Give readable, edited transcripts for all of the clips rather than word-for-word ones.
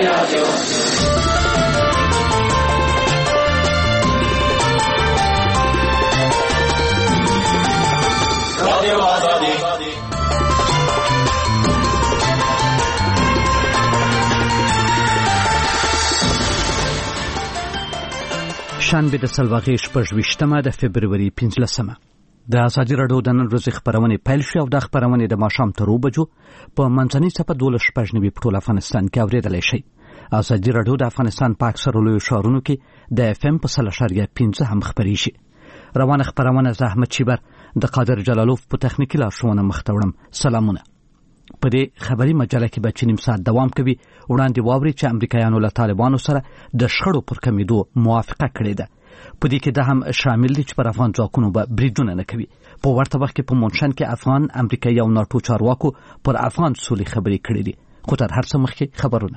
شنبه د سلواغې 28 د فبروري 15 د ازادي راډیو د نن ورځې خبرونه پیل شو او د خبرونه د ماښام تر 2 بجو په منځنۍ صفه 12 په ټول افغانستان کې اوریدلای شي. ازادي راډیو د افغانستان په اکثره لوی ښارونو کې د FM په 0.5 هم خبري شي. روانه خبرونه زحمت شیبر د قادر جلالوف په تخنیکی لارښوونه مختورم. سلامونه. په دې خبري مجله کې به چنیم ساعت دوام کوي. وړاندې واوري چې امریکایانو له طالبانو سره د شخړو پر کمیدو موافقه کړې ده. په دې کې دا هم شامل دي چې پر افغان ځواکونو به بریدونه نه کوي. په ورته وخت کې په مونشن کې افغان، امریکایي او ناتو چارواکو پر افغان سولې خبرې کړې دي. خو تر هر څه مخکې خبرونه.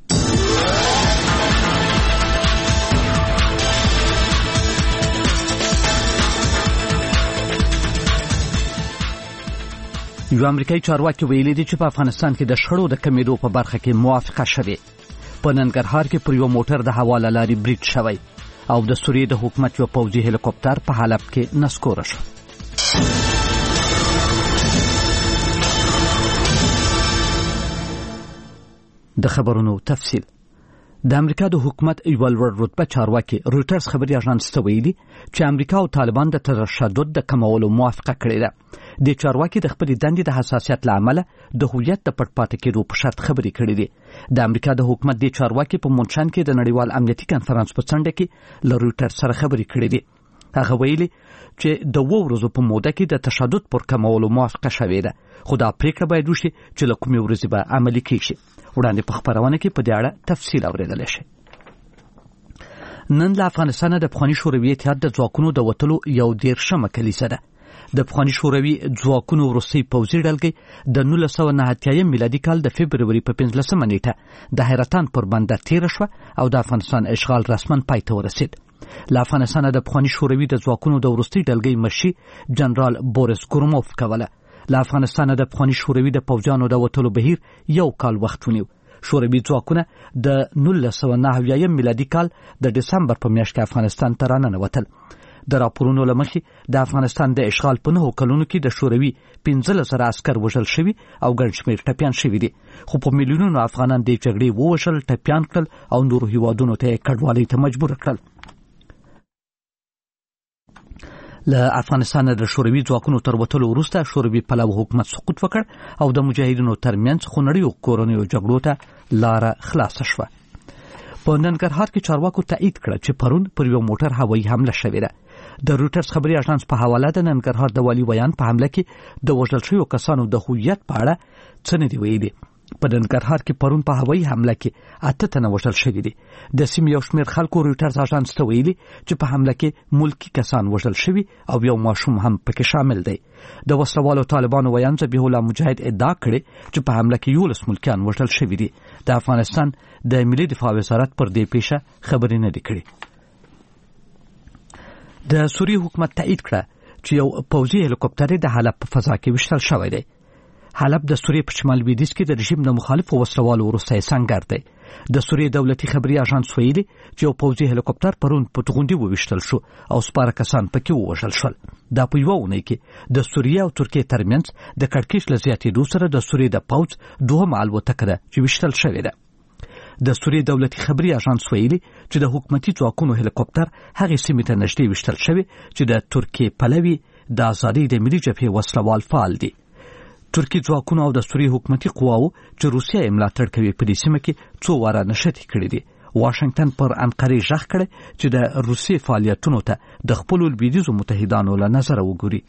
یو امریکایي چارواکي ویلي دي چې په افغانستان کې د شخړو د کمیدو په برخه کې موافقه شوه. په ننګرهار کې پر یو موټر د هوا لارې برید شوی او د سوریې د حکومت یو پوځي هلیکوپټر په حلب کې نسکور شو. د خبرونو تفصیل. د امریکا د حکومت یو لوړ رتبه چارواکي رويټرز خبري اژانس ته ویلي چې امریکا او طالبان د تشدد د کمولو موافقه کړې ده. د چارواکي د خپل دندې د حساسیت لامل د هویت د پټپاتې کېدو په شرط خبرې کړې دي. د امریکا د حکومت د چارواکي په مونشن کې د نړیوال امنیتي کانفرنس په څنډه کې له رويټرز سره خبرې کړې دي. هغه ویلي چې د 2 ورځو په موده کې د تشدد پر کمولو موافقه شوې ده. خو دا پریکړه باید وشي چې له کومې ورځې به عملي کېږي. وړاندې په خبرونه کې په دې اړه تفصیل اوریدل شي. نن له افغانستان د پخواني شوروي اتحاد د ځواکونو د وټلو یو 13مه کلیسه ده. د پخواني شوروي ځواکونو وروستي پوځي ډلګۍ د 1990 میلادي کال د فبروري په 15مه نیټه د حیرتان پر بنده تیر شو او د افغانستان اشغال رسمن پای ته ورسید. له افغانستان د پخواني شوروي د ځواکونو د وروستي ډلګۍ مشي جنرال بوریس ګروموف کوله. له افغانستان د پخواني شوروي د پوځیانو د وټلو بهیر یو کال وخت ونیو. شوروي ځواکونه د 1990 میلادي کال د دسمبر په میاشت کې افغانستان ته راننوتل. د راپورونو له مخې د افغانستان د اشغال په 9 کلونو کې د شوروي 15,000 عسكر وژل شوي او ګڼ شمېر ټپیان شوي دي. خو په میلیونونو افغانان د جګړې ووژل، ټپیان کړل او نورو هیوادونو ته کډوالۍ ته مجبور کړل. له افغانستان د شوروي ځواکونو تر وټلو وروسته شوروي پلوي حکومت سقوط وکړ او د مجاهدینو ترمنځ خونړیو کورنیو جګړو ته لاره خلاصه شوه. په ننګرهار کې چارواکو تایید کړ چې پرون پر یو موټر هوایي حمله شوې ده. د رويټرز خبري اژانس په حواله د ننګرهار د والي ویان په حمله کې د وژل شویو کسانو د هویت په اړه څه نه دی ویلي. په ننګرهار کې پرون په هوایي حمله کې 8 تنه وژل شوي دي. د سیمې یو شمېر خلکو رويټرز اژانس ته ویلي چې په حمله کې ملکی کسان وژل شوي او یو ماشوم هم پکې شامل دی. د وسلوالو طالبانو ویان ذبیح الله مجاهد ادعا کړې چې په حمله کې 11 ملکیان وژل شوي دي. د افغانستان د ملي دفاع وزارت پر دې پیښه خبرې نه دی کړې. د سوریې حکومت تایید کړه چې یو پوځي هلیکوپټر د حلب په فضا کې وشتل شوی دی. حلب د سوریې په شمال لویدیځ کې د رژیم د مخالفو وسلوالو وروستی سنګر دی. د سوریې دولتي خبري اژانس ویلي چې یو پوځي هلیکوپټر پرون په توغندي وویشتل شو او سپاره کسان پکې ووژل شول. دا په یوه اونۍ کې د سوریې او ترکیې ترمنځ د کړکېچ له زیاتېدو سره د سوریې د پوځ دوهمه الوتکه ده چې ویشتل شوې ده. د سوریې دولتي خبري اژانس ویلي چې د حکومتي ځواکونو هلیکوپټر هغې سیمې ته نږدې ویشتل شوی چې د ترکیې پلوي د ازادۍ د ملي جبهې وسلوال فعال دي. ترکی ځواکونو او د سوریې حکومتي قواو چې روسیه یې ملاتړ کوي په دې سیمه کې څو واره نښتې کړې دي. واشنگټن پر انقرې ژغ کړی چې د روسیې فعالیتونو ته د خپلو لویدیځو متحدانو له نظره وګوري.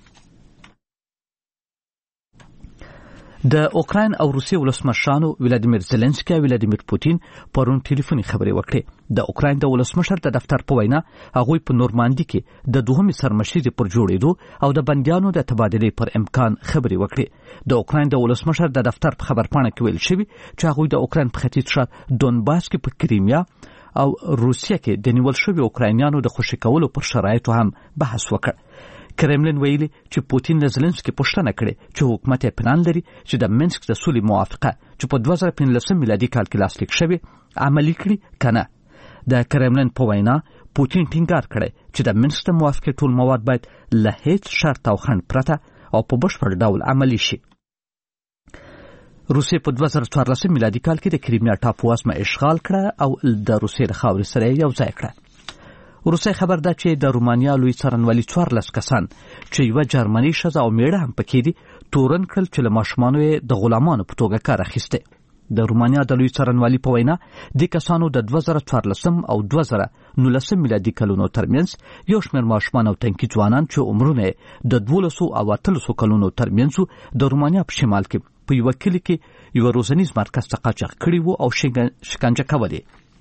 د اوکراین او روسیې ولسمشرانو ولادیمیر زيلنسکي او ولادیمیر پوتین پرون ټلیفوني خبرې وکړې. د اوکراین د ولسمشر د دفتر په وینا هغوی په نورماندي کې د دوهمې سرمشریزې پر جوړېدو او د بندیانو د تبادلې پر امکان خبرې وکړې. د اوکراین د ولسمشر د دفتر په خبرپاڼه کې ویل شوی چې هغوی د اوکراین په ختیځ شمال دونباس کې په کریمیا او روسیه کې د نیول شویو اوکراینیانو د خوشي کولو پر شرایطو هم بحث وکړ. کرملین ویلي چې پوتین له زلنسکي پوښتنه کړې چې حکومت یې پلان لري چې د منسک د سولې موافقه چې په 2015 میلادي کال کې لاسلیک شوې عملي کړي کنه. د کرملین په وینا پوتین ټینګار کړی چې د منسک د موافقې ټول مواد باید له هیڅ شرط او خنډ پرته او په بشپړ ډول عملي شي. روسیې په 2014 میلادي کال کې د کریمیا ټاپو وزمه اشغال کړه او د روسیې د خاورې سره یو ځای کړه. روسیې خبر ده چې د رومانیا لوی څارنوالي 14 کسان چې یوه جرمني ښځه او میړه هم پکې دي تورن کړل چې له ماشومانو یې د غلامانو په توګه کار اخیستی. د رومانیا د لوی څارنوالي په وینا د کسانو د 2014 او 2019 میلادي کلونو ترمنځ یو شمېر ماشومان او تنکي ځوانان چې عمرونه د 12 او 13 کلونو ترمنځ د رومانیا په شمال کې په یو کلی کې یو روزنیز مرکز ته قاچاق کړي وو او شکنجه کولې.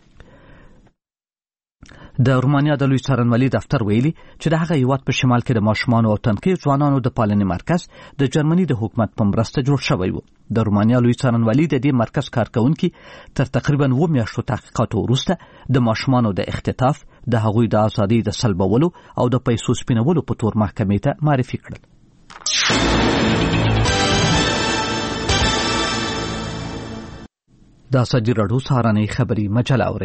د رومانیا د لوی څارنوالي دفتر ویلي چې د هغه هیواد په شمال کې د ماشومانو او تنکي ځوانانو د پالنې مرکز د جرمني د حکومت په مرسته جوړ شوی و. د رومانیا لوی څارنوالي د دې مرکز کارکونکي تر تقریبا 2 میاشتو تحقیقاتو وروسته د ماشومانو د اختطاف، د هغوی د ازادۍ د سلبولو او د پیسو سپینولو په تور محکمې ته معرفي کړل. دا ازادي راډیو سهارنۍ خبري مجله اوري.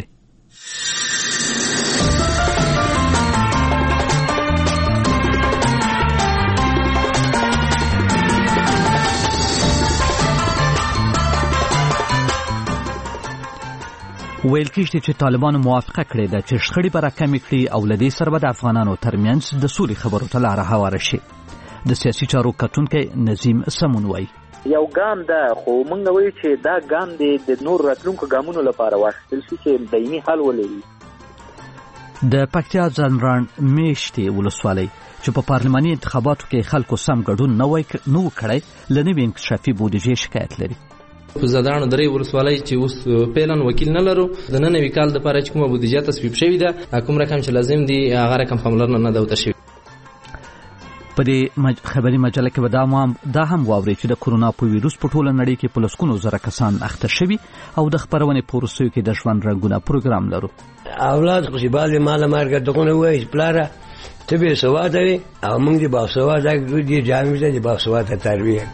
ویل کېږي چې طالبانو موافقه کړې ده چې شخړې به راکمې کړي او له دې سره به د افغانانو ترمنځ د سولې خبرو ته لاره هواره شي. د سیاسي چارو کتونکی نظیم سمون وایي یو ګام ده، خو موږ وایو چې دا ګام د نور راتلونکو ګامونو لپاره واخیستل شي چې دایمي حل ولري. د پکتیا ځانران میشتې ولسوالۍ چې په پارلماني انتخاباتو کې خلکو سم ګډون نه و کړی له نوې انکشافي بودیجې شکایت لري. په زادانو درې ولسوالۍ چې اوس پیلن وکیل نه لرو، د نن نوي کال لپاره چې کومه بودیجه تصویب شوې ده کوم رقم چې لازم دی هغه رقم پاملرنه نه ده وته شوې. په دې خبري مجله کې دا هم واوري چې د کورونا په ویروس په ټوله نړۍ کې په لسګونو زره کسان اخته شوي او د خبرونې په وروستیو کې د ژوند رنګونه پروګرام لرو. اولاد خو چې بعضې ماله مرګه دغونه وایي پلاره ته بې سواده وې او موږ د باسواده دې جامې ته د باسواده تربیه.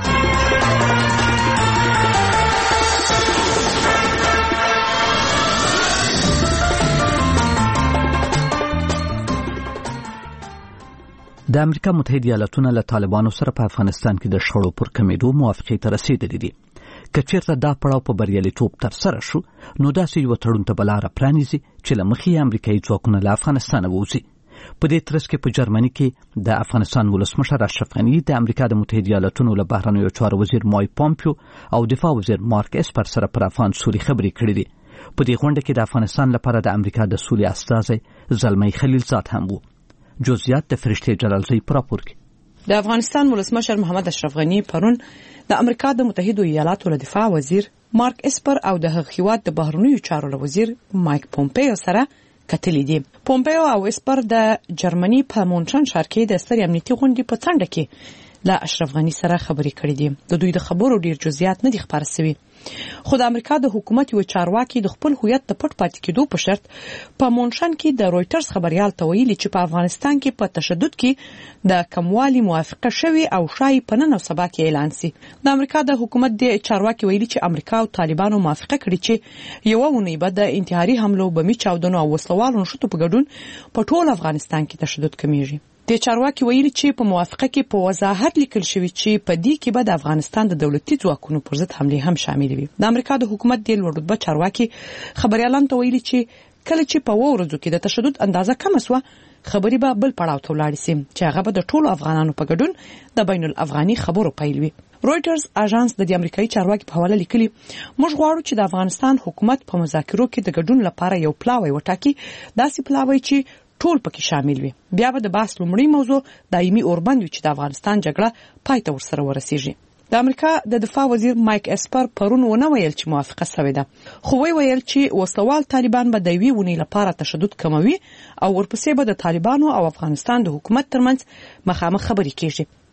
د امریکا متحده ایالاتونه له طالبانو سره په افغانستان کې د شخړو پر کمیدو موافقې ته رسیدلي دي. که چېرته دا پړاو په بریالیتوب ترسره شو نو داسې یوه تړون ته به لاره پرانیزي چې له مخې امریکایي ځواکونه له افغانستانه ووځي. په دې ترڅ کې په جرمني کې د افغانستان ولسمشر اشرف غني د امریکا د متحده ایالاتونو له بهرنیو چارو وزیر مایک پامپیو او دفاع وزیر مارک اسپر سره پر افغان سولې خبرې کړې دي. په دې غونډه کې د افغانستان لپاره د امریکا د سولې استازی زلمی خلیلزاد هم وو. جزئیات د فرشتې جلالزی پر راپور کې. د افغانستان ولسمشر محمد اشرف غني پرون د امریکا د متحده ایالاتو له دفاع وزیر مارک اسپر او د هغه هیواد د بهرنیو چارو له وزیر مایک پومپیو سره کتلي دي. پومپیو او اسپر د جرمني په مونټرن ښار کې د سترې امنیتي غونډې په څنډه کې له اشرف غني سره خبرې کړې دي. د دوی د خبرو ډیر جزئیات نه دي خبر شوي، خو د امریکا د حکومت یو چارواکي د خپل هویت د پټ پاتې کېدو په شرط په مونټرن کې د رويټرز خبريال ته ویلي چې په افغانستان کې په تشدد کې د کموالي موافقه شوی او شای په نن او سبا کې اعلان سي. د امریکا د حکومت د چارواکي ویلي چې امریکا او طالبانو موافقه کړې چې یو ونی به د انتحاري حملو بمي چاودنو او وسلوالو نشټو په ګډون په ټول افغانستان کې تشدد کمیږي. د چارواکي ویلي چې په موافقه کې په وضاحت لیکل شوی چې په دې کې به د افغانستان د دولتي ځواکونو پر ضد حمله هم شامل وي. د امریکا د حکومت د لوړ رتبه چارواکي خبريالان ته ویلي چې کله چې په ورځو کې د تشدد اندازه کم شوه خبري به بل پړاو ته ولاړ شي چې هغه به د ټولو افغانانو په ګډون د بین الافغاني خبرو پیل وي. رويټرز اژانس د امریکایي چارواکي په حواله لیکلي موږ غواړو چې د افغانستان حکومت په مذاکرو کې د ګډون لپاره یو پلاوی وټاکي، داسې پلاوی چې ټول پکې شامل وي. بیا به د بحث لومړی موضوع دایمي اوربند وي چې د افغانستان جګړه پای ته ورسره ورسیږي. د امریکا د دفاع وزیر مایک اسپر پرون ونه ویل چې موافقه شوې ده، خو ویل چې وسلوال طالبان به د یوې ونې لپاره تشدد کموي او ورپسې به د طالبانو او افغانستان د حکومت ترمنځ مخامخ خبرې کیږي.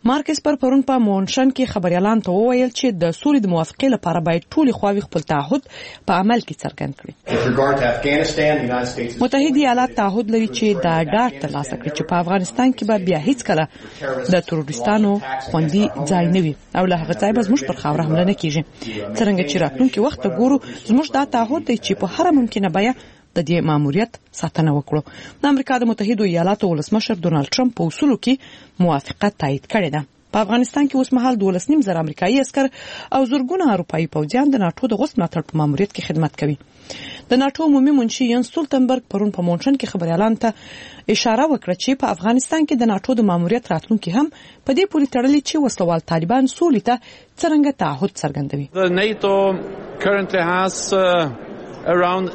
مارک اسپر پرون په مونشن کې خبريالان ته وویل چې د سولې د موافقې لپاره باید ټول خواوې خپل تعهد په عمل کې څرګند کړي. متحده ایالات تعهد لري چې دا ډاډ ترلاسه کړي چې په افغانستان کې به بیا هیڅ کله د تروریستانو خوندي ځای نه وي او له هغه ځای به زموږ پر خاوره حمله نه کیږي. څنګه چې راتلونکي وخت ګورو زموږ دا تعهد دی چې په هر ممکنه بیه د دې ماموریت ساتنه وکړو. د امریکا د متحده ایالاتو ولسمشر ډونالد ټرمپ په اصولو کې موافقت تایید کړی ده. په افغانستان کې اوس مهال 12.5 امریکایي عسكر او زرګونه اروپایي پوځیان د ناتو د غوښتنې ملاتړ په ماموریت کې خدمت کوي. د ناتو عمومي منشي ینس ستولتنبرګ پرون په مونشن کې خبريالان ته اشاره وکړه چې په افغانستان کې د ناتو د ماموریت راتلونکي هم په دې پورې تړلې چې وسلوال طالبان سولې ته څنګه تعهد څرګندوي. The NATO currently has around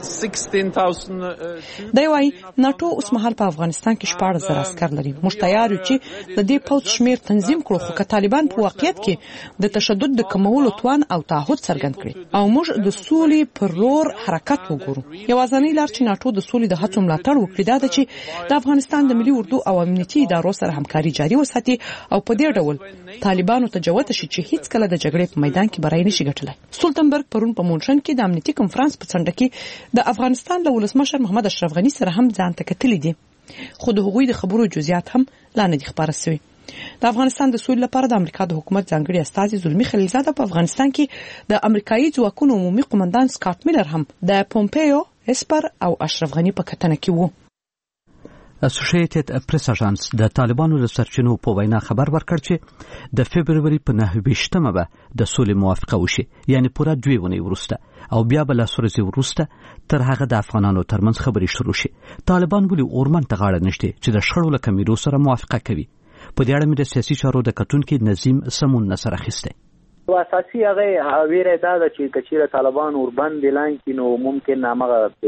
16,000 دی وايي ناتو اوس مهال په افغانستان کې 14,000 عسكر لري. موږ تیار یو چې د دې پوځ شمیر تنظیم کړو خو که طالبان په واقعیت کې د تشدد د کمولو توان او تعهد څرګند کړي او موږ د سولې پر لور حرکت وګورو. یوازینی لار چې ناتو د سولې د هڅو ملاتړ وکړي دا ده چې د افغانستان د ملي اردو او امنیتي ادارو سره همکاري جاري وساتي او په دې ډول طالبانو ته جوت شي چې هیڅ کله د جګړې په میدان کې برای نشي ګټلای. ستولتنبرګ پرون په مونشن کې د امنیتي کنفرانس په څنډه کې د افغانستان له ولسمشر محمد اشرف غنی سره هم ځان ته کتلې دي خو د هغوی د خبرو جزئیات هم لا نه دي خبره شوی. د افغانستان د سولې لپاره د امریکا د حکومت ځانګړي استازي زلمی خلیلزاده په افغانستان کې د امریکایي ځواکونو عمومي قومندان سکاټ میلر هم د پومپیو، اسپر او اشرف غنی په کتنه کې وو. اسوسییټډ پریس اژانس د طالبانو د سرچینو په وینا خبر ورکړ چې د فبرवरी په 9 به د سولې موافقه وشي، یعنی پوره 2 ونې وروسته او بیا بل سورزي وروسته تر هغه د افغانانو ترمنځ خبري شروع شي. طالبان ولې اورمن ته غاړه نشته چې د شخړو له کمیدو سره موافقه کوي؟ په دې اړه مې د سیاسي چارو د کتونکو نظیم سمون نصر اخیسته. اساسي هغه ویره دا چې کچیره طالبان اوربند لاین کې نو ممکن نامه د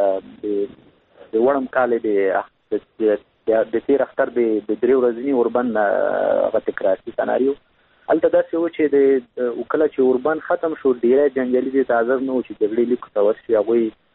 وړم کال د تیر اختر د درې ورځې اوربند غو تکراري سناریو البته دا څه و چې د وکړه چې اوربند ختم شو ډیره جنگلي دي تازه نو چې جګړې لیک تورشي هغه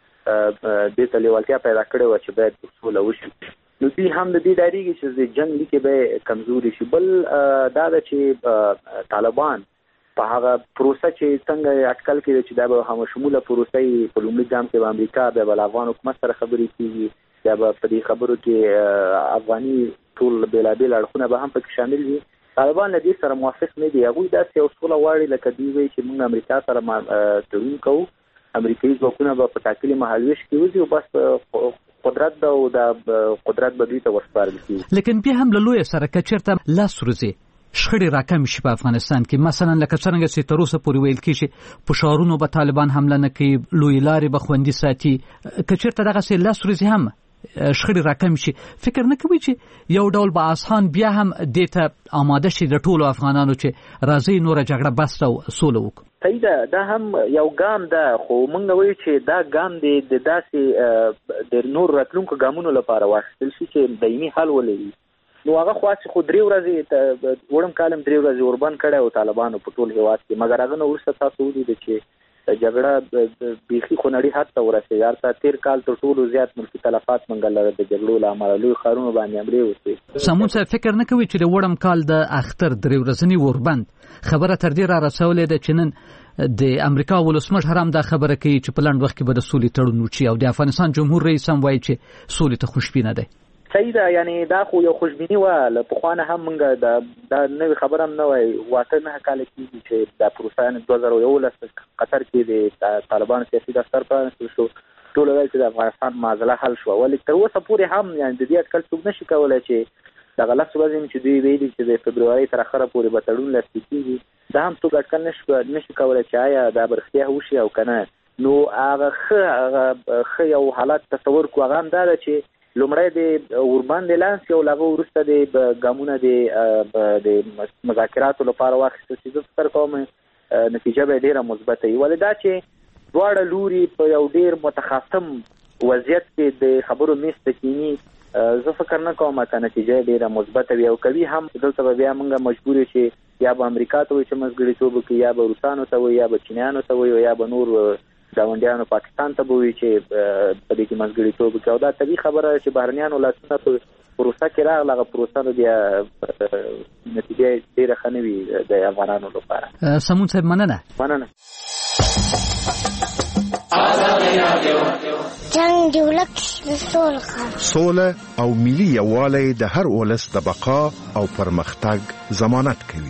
د تلیوالتیا پیدا کړو چې باید وسوله وشي. نو دې هم د دې دایریږي چې د جنگ لیکه به کمزوري شي. بل دا چې طالبان په هغه پروسه چې څنګه اټکل کړي چې دا به هم شموله پروسه په لومړي ګام کې د امریکا د افغان حکومت سره خبرې کیږي دا په دې خبرو کې افغاني ټول بلابل اړخونه به هم پکې شامل دي. طالبان له دې سره موافق نه دي. هغه دا چې اصوله واړي لکه دی وی چې موږ امریکا سره تړون کوو، امریکایي ځواکونه به په ټاکلي مهالويش کې وځي او بس قدرت دا او د قدرت بدوي ته ورسپارل کیږي. لیکن بیا هم له لوی سره کچرته لاس روزي شخړې راکم شي په افغانستان کې، مثلا لکه څنګه چې تر اوسه پورې ویل کیږي په شهرونو به طالبان حمله نه کوي، لوی لارې به خوندي ساتي. کچرته دغه سي لاس روزي هم شخړې راکم شي، فکر نه کوي چې یو ډول به آسان بیا هم دیته آماده شي د ټولو افغانانو چې راځي نور جګړه بس او سوله وکړي؟ صحیح ده، دا هم یو ګام ده خو مونږ وایو چې دا ګام د داسې د نور راتلونکو ګامونو لپاره واخیستل شي چې دایمي حل ولري. نو هغه خاصه خو 3 ورځې وړم کالم 3 ورځې اوربان کړه او طالبانو په ټول هیواد کې، مګر هغه نو ورسته تاسو ودی چې جګړه بيخي خونړي حد ته ورسېږي. هرڅه تیر کال تر ټولو زیات ملکی تلفات منګل د جګړو لامل لوی خارونو باندې امرې وسی. سمون څه فکر نه کوي چې د وړم کال د اختر 3 ورځنی اوربند خبره تر دې را رسولې ده چې نن د امریکا ولسمشر هم دا خبره کوي چې په لاند وخت کې به د سولې تړون وشي او د افغانستان جمهور رئیس هم وایي چې سولې ته خوشبینه ده. صحیح ده، یعنی دا خو یو خوشبینی و له پخوانه هم موږ دا نوې خبره هم نه وای واته نه کال کې چې دا پروسه 2011 قطر کې د طالبان سیاسي دفتر پرانستل شو، ټول وایي چې د افغانستان معضله حل شو، ولی تر اوسه پورې هم یعنی د دې اټکل څوک نشي کولای چې د غلط ورځې چې دوی ویلي چې د فبرवरी تر اخره پورې به تړون لاسلیک کیږي، دا هم څوک اټکل نشي کولای چې آیا دا برختیا وشي او کنه. نو هغه یو حالت تصور کو هغه هم دا چې لومړی د اوربان د لانس یو لغه ورسته د ګامونه د مذاکراتو لپاره واخیستل چې فکر کوم نتیجه به ډیره مثبته وي. ولې دا چې دواړه لوري په یو ډیر متخاصم وضعیت کې د خبرو میز ته کینی، زه فکر نه کوم چې نتیجه ډیره مثبته وي او کوي هم دلته بیا موږ مجبور یو چې یا به امریکا ته وي چې مزګړیتوب کوي، یا به روسانو ته وي، یا به چینیانو ته وي، یا به نور ګاونډیانو پاکستان ته وي چې په دې کې مزګړیتوب کوي. او دا طبيعي خبره چې بهرنیانو لاسونه په پروسه کې راغله پروسه د نتیجه ډیره ښه نه وي د افغانانو لپاره. سمون صاحب مننه. جنگ جوړک سوله او ملي یووالی د هر ولس د بقا او پرمختګ ضمانت کوي.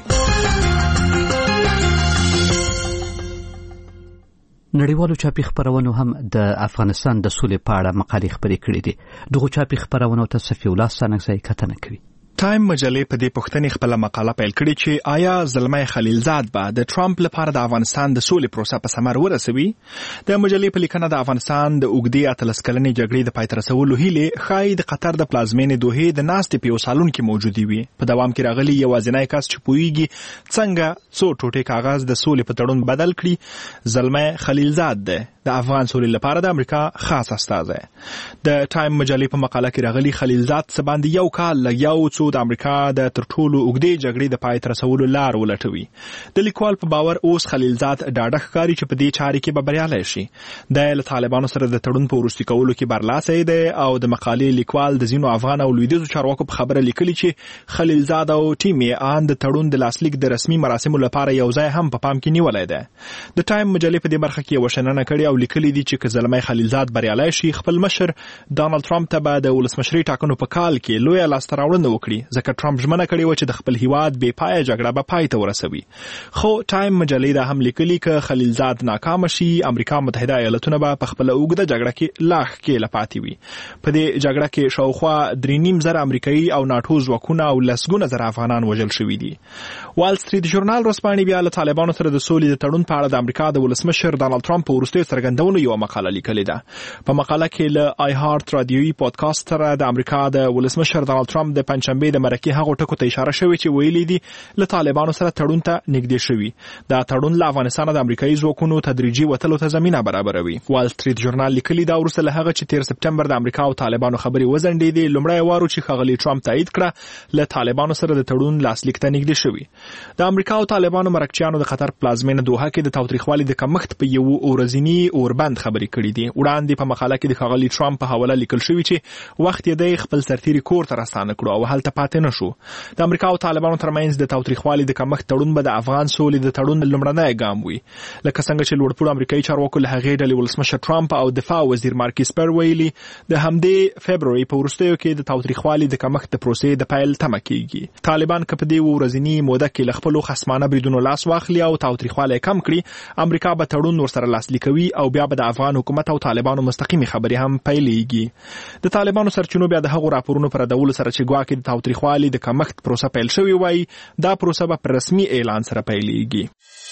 نړیوالو چاپی خبرونو هم د افغانستان د سولې په اړه مقالې خبرې کړې دي. دغه چاپی خبرونو ته صفی الله سانګزی کتنه کوي. ټایم مجلې په دې پوښتنې خپل مقاله پیل کړې چې آیا زلمی خلیلزاد به د ټرمپ لپاره د افغانستان د سولې پروسه په ثمر ورسوي. د مجلې په لیکنه د افغانستان د اوږدې 13 کلنې جګړې د پای ته رسولو هیلې ښایي د قطر د پلازمینې دوحې د ناستې په یو سالون کې موجودې وي. په دوام کې راغلي یوازینی کس چې پوهیږي څنګه څو ټوټې کاغذ د سولې په تړون بدل کړي زلمی خلیلزاد دی، د افغان سولې لپاره د امریکا خاص استازی. د ټایم مجلې په مقاله کې راغلي خلیلزاد څه باندې یو کال لګیاو څو د امریکا د تر ټولو اوږدې جګړې د پای ته رسولو لار ولټوي. د لیکوال په باور اوس خلیلزاد ډاډه ښکاري چې په دې چارې کې به بریالی شي. د طالبانو سره د تړون په وروستي کولو کې برلاسی دی او د مقالې لیکوال د ځینو افغان او لویدیځو چارواکو په خبره لیکلي چې خلیلزاد او ټیم یې ان د تړون د لاسلیک د رسمي مراسمو لپاره یو ځای هم په پام کې نیولی دی. د ټایم مجلې په دې برخه کې یو شننه کړې او لیکلي دي چې که زلمی خلیلزاد بریالی شي خپل مشر ډانلډ ټرمپ ته به د ولسمشرۍ ټاکنو په کال کې لویه لاسته راوړنه وکړي، ځکه ټرمپ ژمنه کړې وه چې د خپل هیواد بې پایه جګړه به پای ته ورسوي. خو ټایم مجلې دا هم لیکلي که خلیلزاد ناکامه شي امریکا متحده ایالتونه به په خپله اوږده جګړه کې لا ښکېله پاتې وي. په دې جګړه کې شاوخوا 3.5 امریکایي او ناټو ځواکونه او لسګونه زره افغانان وژل شوي دي. وال سټریټ ژورنال ورځپاڼې بیا له طالبانو سره د سولې د تړون په اړه د امریکا د ولسمشر ډانلډ ټرمپ په وروستیو څرګندونو یوه مقاله لیکلې ده. په مقاله کې له آی هارت رادیویي پودکاسټ سره د امریکا د ولسمشر ډانلډ ټرمپ د پنجشنبې د مرکې هغو ټکو ته اشاره شوې چې ویلي دي له طالبانو سره تړون ته نږدې شوي. دا تړون له افغانستانه د امریکایي ځواکونو تدریجي وتلو ته زمینه برابروي. وال سټریټ ژورنال لیکلي دا وروسته له هغه چې 13 سپټمبر د امریکا او طالبانو خبرې وځنډېدې لومړی وار چې ښاغلي ټرمپ تایید کړه له طالبانو سره د تړون لاسلیک ته نږدې شوي. د امریکا او طالبانو مرکچیانو د قطر پلازمینه دوحه کې د تاوتریخوالي د کمښت په یو ورځنی اوربند خبرې کړې دي. وړاندې په مقاله کې د ښاغلي ټرمپ په حواله لیکل شوي چې وخت یې دی خپل سرتیري کور ته راستانه کړو او هلته پاتې نه شو. د امریکا او طالبانو ترمنځ د تاوتریخوالي د کمښت تړون به د افغان سولې د تړون لومړنی ګام وي. لکه څنګه چې لوړپوړو امریکایي چارواکو له هغې ډلې ولسمشر ټرمپ او دفاع وزیر مارک اسپر ویلي د همدې فبروري په وروستیو کې د تاوتریخوالي د کمښت د پروسې د پیل تمه کیږي. طالبان که په دې ورځني موده کې له خپلو خصمانه بریدونو لاس واخلي او تاوتریخوالی کم کړي امریکا به تړون ورسره لاسلیکوي او بیا به د افغان حکومت او طالبانو مستقیمي خبرې هم پیلېږي. د طالبانو سرچینو بیا د هغو راپورونو پر ردولو سره چې ګواکې د تاوتریخوالي د کمښت پروسه پیل شوې وایي دا پروسه به په رسمي اعلان سره پیلېږي.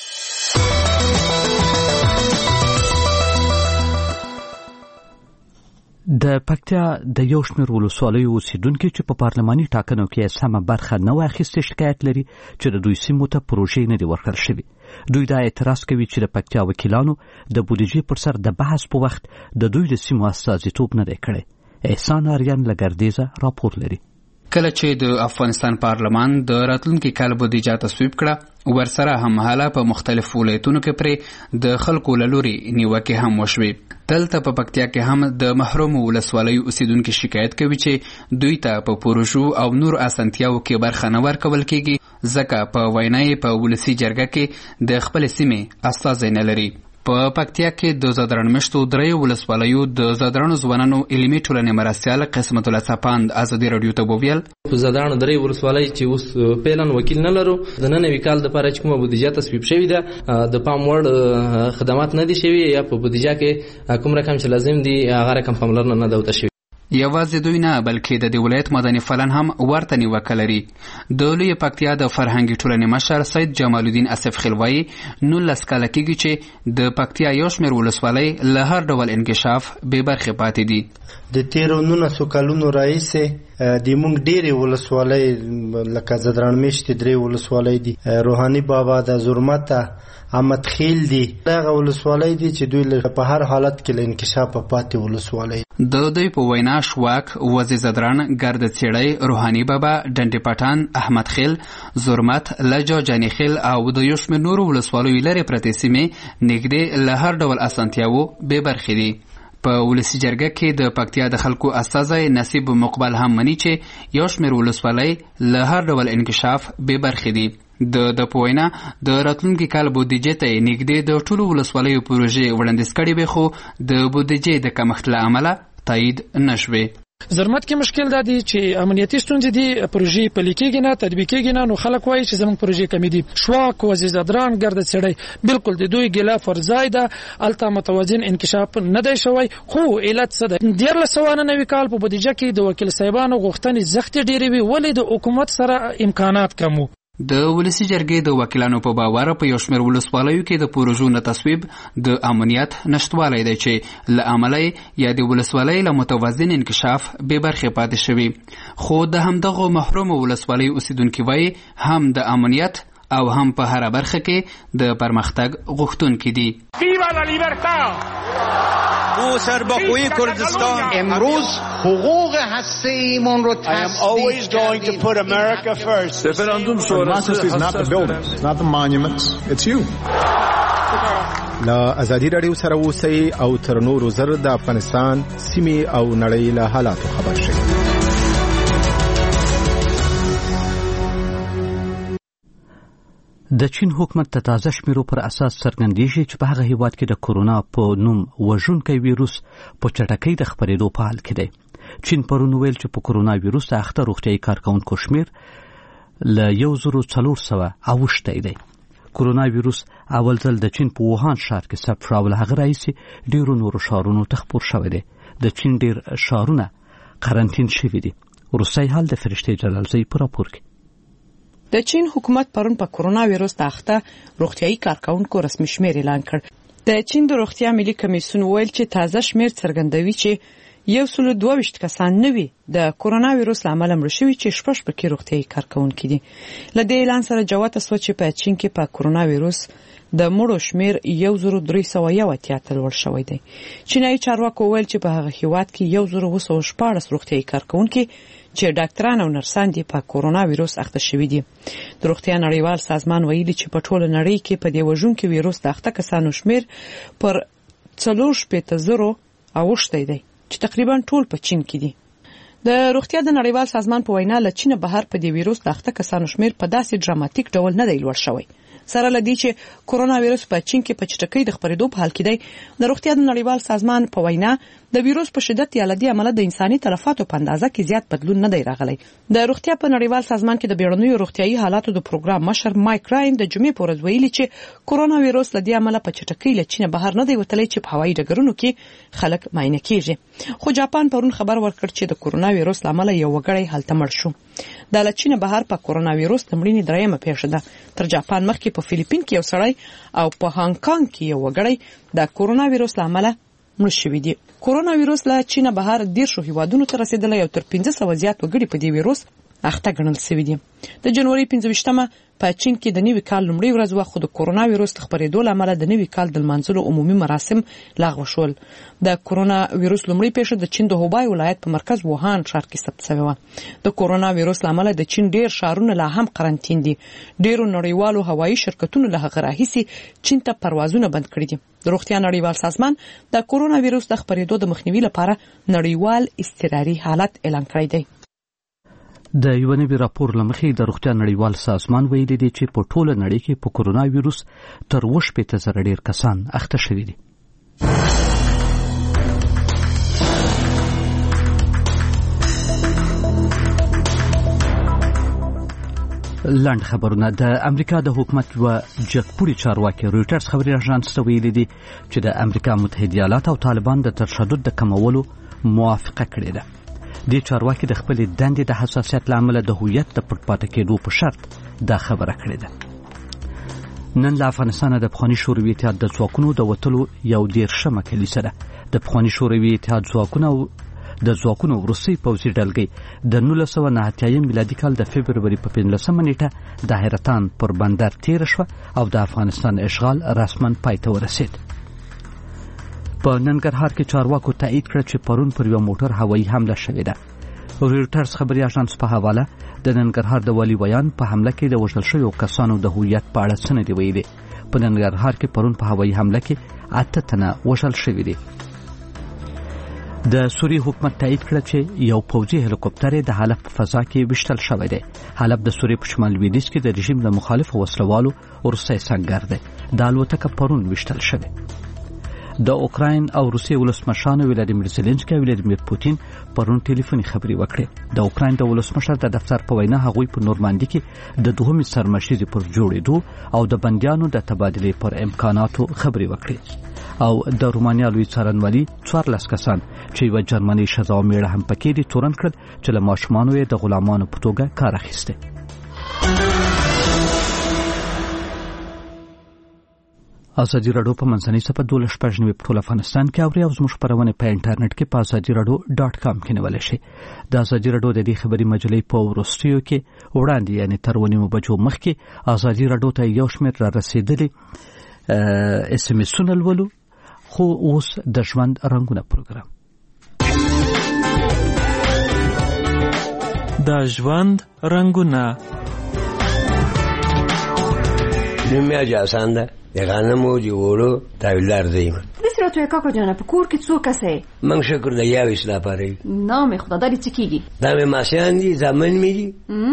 د پکتیا د یو شمېر ولسوالیو اوسیدونکي چې په پارلماني ټاکنو کې سمه برخه نه واخیستې شکایت لري چې د دوی سیمو ته پروژې نه دي ورکړل شوي. دوی دا اعتراض کوي چې د پکتیا وکیلانو د بودیجې پر سر د بحث په وخت د دوی د سیمو استازیتوب نه دی کړی. احسان آریان له ګردیزه راپور لري. کله چې د افغانستان پارلمان د راتلونکي کال بودیجه تصویب کړه ورسره هم حاله په مختلفو ولایتونو کې پرې د خلکو له لوري نیوکې هم وشوې. دلته په پکتیا کې هم د محرومو ولسوالیو اوسیدونکي شکایت کوي چې دوی ته په پروژو او نور اسانتیاو کې برخه نه ورکول کېږي ځکه په وینا یې په ولسي جرګه کې د خپل سیمې استازی نه لري. په پکتیا کې د زادران مشتو درې ولسوالیو د زادرانو ځوانانو علمي ټولنې مرستیال قسمت الله صپاند ازادي رادیو ته وویل په زادرانو درې ولسوالۍ چې اوس پیلن وکیل نه لرو د ننوي کال لپاره چې کومه بودیجه تصویب شوې ده د پام وړ خدمات نه دي شوي یا په بودیجه کې کوم رقم چې لازم دي هغه رقم پاملرنه نه ده شوی. یوازې دوی نه بلکې د دې ولایت مدني فلن هم ورته نیوکه لري. د لوی پکتیا د فرهنګي ټولنې مشر سید جمال الدین اسف خلوایی 19 کاله کېږي چې د پکتیا یو شمېر ولسوالۍ له هر ډول انکشاف بې برخې پاتې دي. د 13 کلونو راهیسې د موږ ډېرې ولسوالۍ لکه زدران میشتې 3 ولسوالۍ دي، روحاني بابا د زرمته احمد خیل دي، هغه ولسوالۍ دي چې دوی په هر حالت کې له انکشاف پاتې ولسوالۍ. د دوی په وینا شواک، وزې زدران، ګرد څېړۍ، روحاني بابا، ډنډې پټان، احمد خیل، زرمت، لجا جاني خیل او د یو شمېر نورو ولسوالیو لرې پرتې سیمې نږدې له هر ډول اسانتیاوو بې برخې دي. په ولسی جرګه کې د پکتیا د خلکو استازی نصیب مقبل هم مني چې یو شمېر ولسوالۍ له هر ډول انکشاف بې برخې دي. د پوینا د راتلونکي کال بودیجې ته نږدې د ټولو ولسوالیو پروژې وړاندیز کړي وي، خو د بودیجې د کمښت له امله تایید نشوي. زرمت کې مشکل دا دی چې امنیتي ستونزې دي، پروژې پلي کېږي نه، تطبیق کېږي نه، نو خلک وایي چې زموږ پروژې کمې دي. شواک وزیزدران ګرد څړی بالکل د دوی ګیله فرضای ده، الته متوازن انکشاف نه دی شوی. خو علت څه ده؟ 1999 کال په بودیجه کې د وکیل صاحبانو غوښتنې زښتې ډېرې وي، ولې د حکومت سره امکانات کم وو. د ولسی جرګې د وکیلانو په باور په یو شمېر ولسوالیو کې د پروژو نه تصویب د امنیت نشټوالی دی چې له امله یا د ولسوالۍ له متوازن انکشاف بې برخې پاتې شوي. خو د همدغو محرومو ولسوالیو اوسیدونکي وایي هم د امنیت او هم په هر برخه کې د پرمختګ غوښتونکي دي. ویوا لا لیبرتا! ما سرباخوی کردستان امروز حقوق هسته‌ایمون رو تصدیق کردیم. رفراندوم شورای is not the buildings, not the monuments, it's you. لا ازادي رادیو سره اوسئ او تر نورو زر د افغانستان سیمې او نړۍ له حالاتو خبر شئ. د چین حکومت د تازه شمیرو پر اساس څرګندېږي چې په هغه هیواد کې د کورونا په نوم وژونکی ویروس په چټکۍ د خپرېدو په حال کې دی. چین پرون ویل چې په کورونا ویروس د اخته روغتیایي کارکوونکو شمیر له 1428 دی. کورونا ویروس اول ځل د چین په ووهان ښار کې ثبت شو او له هغه راهیسې ډېرو نورو ښارونو ته خپور شوی دی. د چین ډېر ښارونه قرنطین شوي دي. وروستی حال د فرشتې جلالزی په راپور کې. د چین حکومت پرون په کورونا ویروس د اخته روغتیایي کارکوونکو رسمي شمیر اعلان کړ. د چین د روغتیا ملي کمیسیون ویل چې تازه شمیر څرګندوي چې 122 کسان نوي د کورونا ویروس لامل مړ شوي چې 6 پکې روغتیایي کارکوونکي دي. له دې اعلان سره جوته سو چې په چین کې په کورونا ویروس د مړو شمیر 1381 ته لوړ شوی دی. چینایي چارواکو ویل چې په هغه هیواد کې 1214 روغتیایي کارکوونکي چې ډاکټران او نرسان دي په کورونا ویروس اخته شوي دي. د روغتیا نړیوال سازمان ویلي چې په ټوله نړۍ کې په دې وژونکي ویروس د اخته کسانو شمیر پر 450,000 اوښتی دی چې تقریبا ټول په چین کې دي. د روغتیا د نړیوال سازمان په وینا له چین بهر په دې ویروس د اخته کسانو شمیر په داسې ډراماتیک ډول نه دی لوړ شوی. سره لدی چې کورونا ویروس په چین کې په چټکۍ د خپرېدو په حال کې دی. د روغتیا د نړیوال سازمان په وینا د ویروس په شدت یا لدی عمله د انساني تلفاتو په اندازه کې زیات بدلون نه دی راغلی. د روغتیا په نړیوال سازمان کې د بیړنیو روغتیایي حالاتو د پروګرام مشر مایک راین د جمعې په ورځ ویلي چې کورونا ویروس لدی عمله په چټکۍ له چین بهر نه دی وتلی چې په هوایي ډګرونو کې خلک معاینه کیږي. خو جاپان پرون خبر ورکړ چې د کورونا ویروس لامل یو وګړی هلته مړ شو. د چین بهر په کورونا ویروس د مړینې درېمه پیښه ده. تر جاپان مخکې په فلیپین کې یو سړی او په هانګ کانګ کې یو وګړی د کورونا ویروس لامل مړ شوي دي. کورونا ویروس له چین بهر 10 هیوادونو ته رسیدلی او تر 1500 زیات وګړي په دې ویروس اخته ګڼل شوي دي. د جنوري 25مه په چین کې د نوي کال لومړۍ ورځ وه، خو د کورونا ویروس خپرېدو له امله د نوي کال د لمانځلو عمومي مراسم لغوه شول. د کورونا ویروس لومړۍ پیښه د چین د هوبای ولایت په مرکز ووهان ښار کې ثبت شوې وه. د کورونا ویروس له امله د چین ډېر ښارونه لا هم قرنطین دي. ډېرو نړیوالو هوایي شرکتونو له هغه راهیسې چین ته پروازونه بند کړي دي. د روغتیا نړیوال سازمان د کورونا ویروس د خپرېدو د مخنیوي لپاره نړیوال اضطراري حالت اعلان کړی دی. د یو نوي راپور لمخې د روغتیا نړیوال سازمان ویلي دی چې په ټوله نړۍ کې په کورونا ویروس تر 80,000 ډېر کسان اخته شوي دي. لاند خبرونه. د امریکا د حکومت و جګپوړي چارواکي رويټرز خبري اژانس ته ویلي دي چې د امریکا متحده ایالات او طالبان د تشدد د کمولو موافقه کړې ده. د چارواکي د خپل دندې د حساسیت لامل د هویت د پټپاته کېدو په شرط دا خبره کړې ده. نن له افغانستان د پخواني شوروي اتحاد د ځواکونو د وتلو یو 13مه کلیسه ده. د پخواني شوروي اتحاد ځواکونو وروستۍ پوځي ډلګۍ د 1989 میلادي کال د فبروري په 15مه نیټه د حیرتان پر بندر تیر شو او د افغانستان اشغال رسما پای ته ورسید. په ننګرهار کې چارواکو تایید کړ چې پرون پر یو موټر هوایي حمله شوې ده. رويټرز خبري اژانس په حواله د ننګرهار د والي ویان په حمله کې د وژل شویو کسانو د هویت په اړه څه نه دي ویلي. په ننګرهار کې پرون په هوایي حمله کې 8 تنه وژل شوي دي. د سوریې حکومت تایید کړ چې یو پوځي هلیکوپټر د حلب په فضا کې وشتل شوی دی. حلب د سوریې په شمال لویدیځ کې د رژیم د مخالفو وسلوالو وروستی سنگر دی. د الوتکه پرون وشتل شوی. د اوکراین او روسیې ولسمشر ولادیمیر زيلنسکي او ولادیمیر پوتین پرون ټلیفوني خبري وکړې. د اوکراین د ولسمشر د دفتر په وینا هغوی په نورماندي کې د دوهمې سرمشري پر جوړېدو او د بنديانو د تبادلې پر امکاناتو خبري وکړې. او د رومانیا لوی څارنوالي 14 کسان چې یو جرمني ښځه او میړه هم پکې دي تورن کړل چې له ماشومانو یې د غلامانو په توګه کار اخیسته. ازادي راډیو په منځنۍ صفحه 12 په ټول افغانستان کې اوري او زموږ خبرونه په انټرنیټ کې په azadiiradio.com کې نیول شي. د ازادي راډیو د دې خبري مجلې په ورستیو کې وړاندې یعنی تر 1 بجو مخکې ازادي راډیو ته یو شمېر را رسیدلی SMS-ونه لولو. خو اوس د ژوند رنگونه پروګرام. د ژوند رنگونه نومیا جاسان ده د غنمو د وړو تاویلدار زیم. بسیار توی کاکا جانه په کور کې څو کسه؟ من شکر د یو اصلاح پاره. نام خدا داری چی کیږي؟ دامه ماسیان دي زمن میږي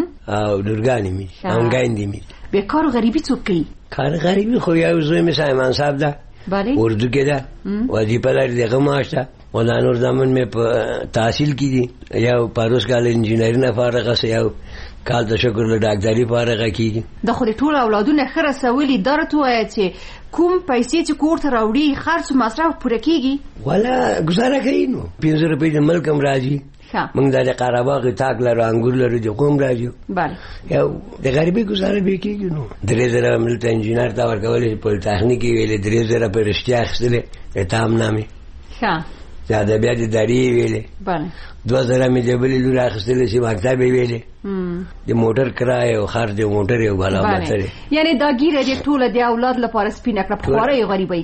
او درګانی میږي او ګایندې میږي. به کار غریبی څوک کوي؟ کار غریبی خو یو زوی می سایمان صاحب ده. بله اردو کې ده وظیفه لري دغه ماشته ولانور زمن می په تحصیل کې دي یو پاروس کال انجینری نه فارغه سه یو کال د شکر له ډاکټري فارغه کیږي. د خو ټول اولادونه خره سوالي درته وایي چې کوم پیسې چې کور ته راوړي خرڅ مصرف پوره کیږي ولا گزاره کوي نو 500 روپۍ د ملکم راځي. موږ د قرهباغ تاک لرو انګور لرو د قوم راځي. بله یو د غریبي گزاره به کیږي نو 3000 ملته انجینر تا ورکولې په تخنیکی ویلې 3000 په رښتیا خسته اتهام نامه ښه زیاده بیا د داری ویلې. بله 2000 مې د بلې لور اخستلې چې مکتب ویلې د موټر کرای او خرج د موټر یو غلا ماتره. یعنی دا ګیره د ټوله د اولاد لپاره سپینه کړه په خوره غریبۍ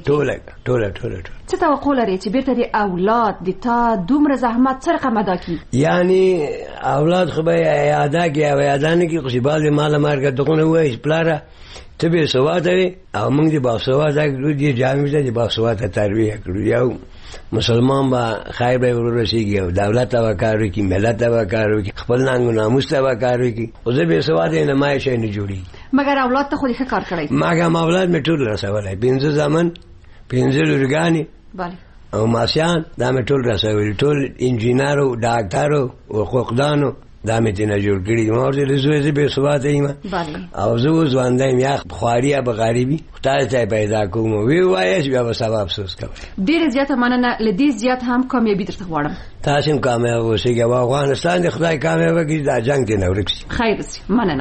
ټوله څه توقع لري چې بیرته د اولاد د تا دومره زحمت سره قمدا کی؟ یعنی اولاد خو به یاده کې او یادانه کې خو باز مال مارګه دغه وای پلاره ته به سواده او موږ د باسواده د جامع د باسواده تربیه کړو. یو مسلمان با خیر به ورسیږي او دولت او کار وکي ملت او کار وکي خپل ننګ ناموس او کار وکي او زه به سواده نمایش نه جوړي. مګر اولاد ته خو ښه کار کړی. مګر اولاد می ټول رسولای 15 زمن 15 لورګانی. بله او ماسیان دا می ټول رسولای ټول انجینرو ډاکټرو او حقوقدانو دا می تنه جوړ کړی. ما ورته زوی به سواده ایم. بله او زه ځواندایم یا بخاري به غریبي خدای ته پیدا کوم وی وایي بیا به سبب افسوس کوي. ډیر زیاته مننه لدې زیات هم کامیابی درته غواړم. تاسو هم کامیاب اوسئ او افغانستان د خدای کامیاب کړي دا جنگ ته نه ورکشي. خیر سي مننه.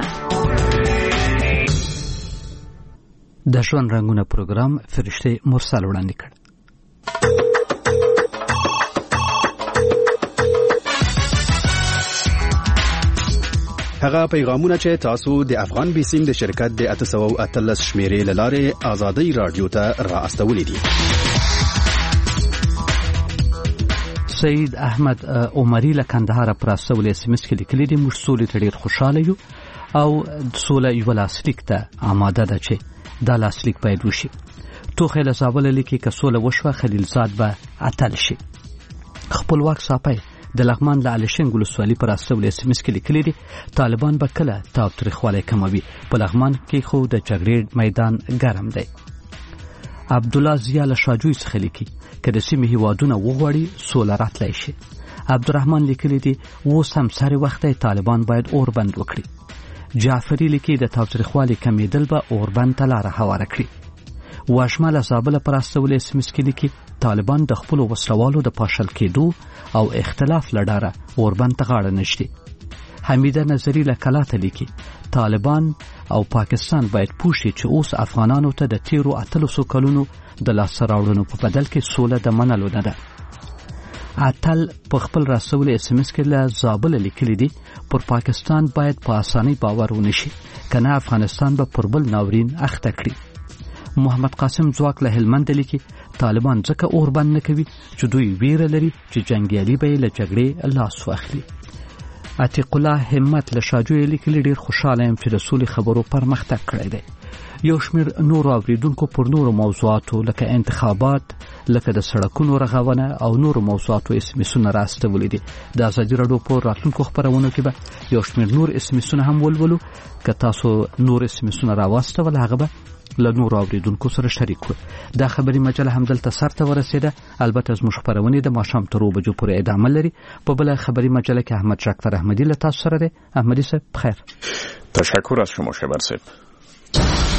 د ژوند رنگونه پروګرام فرشته مرسل وړاندې کړ. هغه پیغامونه چې تاسو د افغان بیسیم د شرکت د 813 شمیرې لاره آزادۍ رادیو ته را استولې دي. سید احمد عمری له کندهار پراسول SMS کې لیکلي دي موږ سولې ته ډیر خوشاله یو او سوله یو لاسلیک ته آماده ده چې دا لاسلیک باید وشي. توخه له زابل لیکي که سوله وشوه خلیلزاد به اتل شي. خپلواک صاحب د لغمان له علشنګ ولسوالۍ پر اسول SMS کې لیکلي دي طالبان به کله تاوتریخوالی کموي. په لغمان کې خو د جګړې میدان ګرم دی. عبد الله زیا له شاجوی څخه لیکي که د سیمې هیوادونه وغواړي سوله راتلی شي. عبدالرحمن لیکلي دي اوس هم سره وخت طالبان باید اور بند وکړي. جعفری لیکي د تاوتریخوالي کمیدل به اور بند ته لاره هواره کړي. واشمل زابل پر اسول SMS کې لیکي طالبان د خپل وسلوالو د پاشل کېدو او اختلاف لډاره اوربند ته غاړه نشي. حمیده نظری له کلاته لیکي طالبان او پاکستان باید پوښي چې اوس افغانانو ته د تیرو 800 کلونو د لاس راوړنو په بدل کې سوله د منلو نه ده. عتل په خپل رسول SMS کې له زابل لیکلي دي پر پاکستان باید په اسانۍ باور ونشي کنه افغانستان به پر بل ناورین اخته کړي. محمد قاسم ځواک له هلمند لیکي طالبان ځکه اور بند نه کوي چې دوی ویره لري چې جنگیالي به له جګړې لاس واخلي. عتیق الله همت له شاجوی لیکلي ډیر خوشاله يم چې رسول خبرو پرمختګ کړی دی. یو شمېر نور اوریدونکو پر نورو موضوعاتو لکه انتخابات، لکه د سړکونو رغونه او نورو موضوعاتو اسمسونه راستولي دي. د ازادي راډیو په راتلونکو خبرونو کې به یو شمېر نور اسمسونه هم ولولو. که تاسو نور اسمسونه راواستول هغه به له نورو اوریدونکو سره شریک کړو. دا خبري مجله هم دلته سرته ورسېده. البته زموږ خبرونه د ماښام تر 2 بجو پورې ادامه لري. په بل خبري مجله کې احمد شاکر احمدی له تاسو سره دی. احمدی صاحب بخیر. تشکر از شما شبر صاحب.